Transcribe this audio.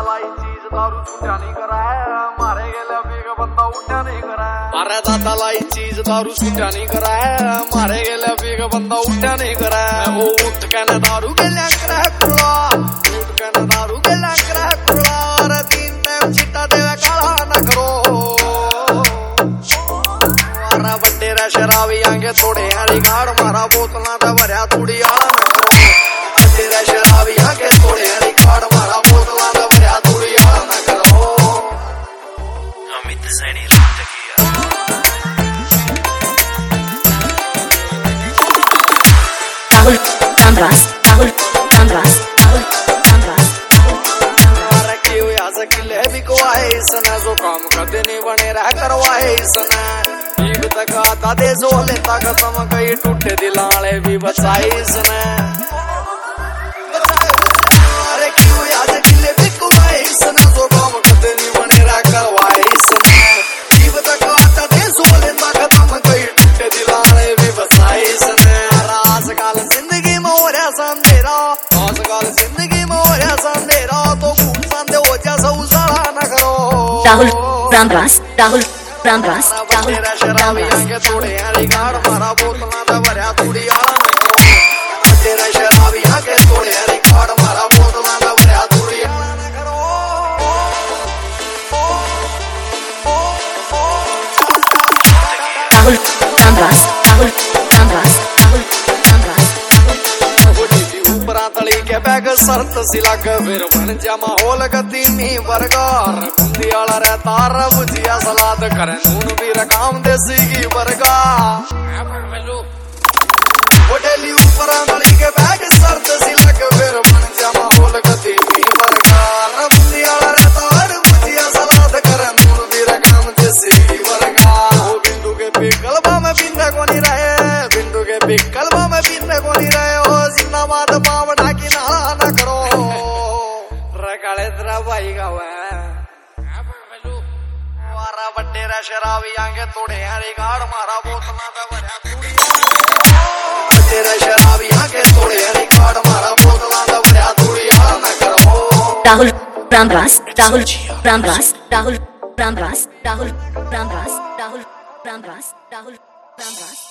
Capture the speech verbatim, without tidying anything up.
लाई चीज दारू छूटा नहीं करा है, मारे गेले अभी का बंदा उठा नहीं करा है। अरे दादा लाई चीज दारू छूटा नहीं करा है, मारे गेले अभी का बंदा उठा नहीं करा है। वो उठ के न दारू के लिया करा है कुड़ा, उठ के न दारू के लिया करा है कुड़ा। अरे तीन टाइम चिट्टा देवे काला न करो। अरे बड्डे रे शराबी आंगे थोड़े हरी गाड़ मारा बोतला दा भरया थोड़ी आला न करो। बड्डे रे शराबी आंगे थोड़े हरी गाड़ मारा बोतला दा भरया थोड़ी आला न करो। अमित सैनी रात किया Rahul Ramras, Rahul Ramras, Rahul Ramras, अरे क्यों या सकिले भी को आए इसने जो काम करते नहीं बने रह करवाए इसने। एक तक आता दे जो लेता खत्म कई टूटे दिलाले भी बचाए इसने। अरे क्यों या सकिले भी को आए इसने जो काम करते नहीं बने रह करवाए इसने। एक तक आता दे जो लेता खत्म कई टूटे दिलाले भी बचाए इसने। आजकल जिंदगी में हो रहा संदेरा, आजकल जिंदगी में हो रहा संदेरा, तो खूब संदे हो जैसा उजाला न करो। Rahul Ramras, Rahul Ramras, Rahul तेरा शराबी Ramras. आंगे थोड़े हरी गाड़ मारा बोतला दा भरया थोड़ी आला न करो। तेरा शराबी आंगे थोड़े हरी गाड़ मारा बोतला दा भरया थोड़ी आला न करो। Rahul Ramras, Rahul Ramras, Rahul Ramras. तली के बैग शर्त सिला के फिर बन जा माहौल गति नी बरगार। बूंदी आला रहता बुझिया सलाद करे नून भी रकाम देसी की बरगा। डेली ऊपर तली के बैग शर्त सिला के फिर बन जा माहौल गति नी बरगार। बूंदी आला रहता बुझिया सलाद करे नून भी रकाम देसी की बरगा। वो बिंदु के पिकलबा में बिंदे को नहीं रहे, बिंदु के पिकलबा में बिंदे को नहीं रहे। ओ जिंदाबाद बावड़ा की नाला न करो। रकाले तेरा भाई का हुआ मारा बड्डे रे शराबी आंगे थोड़े हरी गाड़ मारा बोतला दा भरया थोड़ी। बड्डे रे शराबी आंगे थोड़े हरी गाड़ मारा बोतला दा भरया थोड़ी आला न करो। Rahul Ramras, Rahul Ramras, Rahul Ramras, Rahul Ramras, Rahul Ramras, Rahul Ramras.